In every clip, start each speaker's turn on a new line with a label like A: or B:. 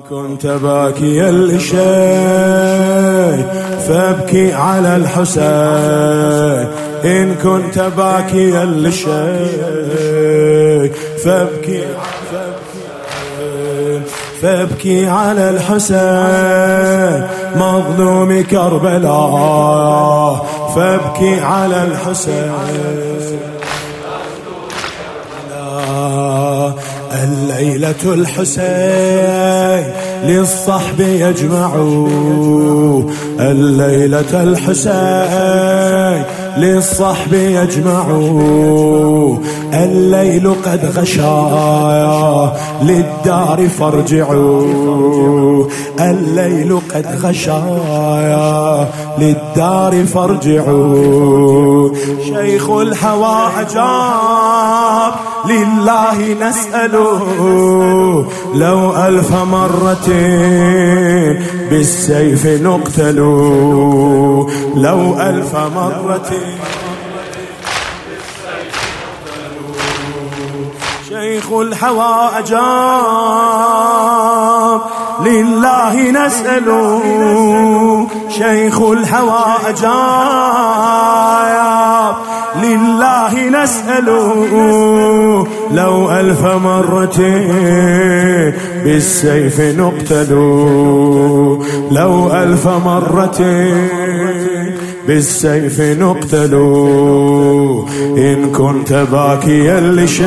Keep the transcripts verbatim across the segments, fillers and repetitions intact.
A: كنت باكيا لشيء فابكي على الحسين. إن كنت باكيا لشيء فابكي فابكي على الحسين مظلوم كربلاء. فابكي على الحسين الليلة الحسين للصحب يجمعوا. الليلة الحسين للصحب يجمعوا. الليل قد غشايا للدار فارجعوا. الليل قد غشايا للدار فارجعوا. شيخ الهوى أجاب لله نسأله لو ألف مرة بالسيف نقتل. لو ألف مرة شيخ الهوى أجاب لله نسأله. شيخ الهوى أجاب لله نسأله لو ألف مرة بالسيف نقتل. لو ألف مرة بالسيف نقتل. إن كنت باكيا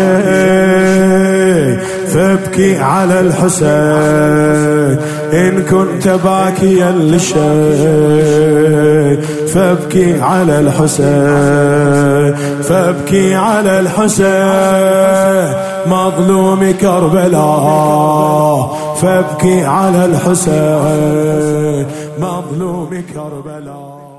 A: لشيء فابكي على الحسين. إن كنت باكيا لشيء فابكي على الحسين. فابكي على الحسين مظلوم كربلاء. فابكي على الحسين مظلوم كربلاء.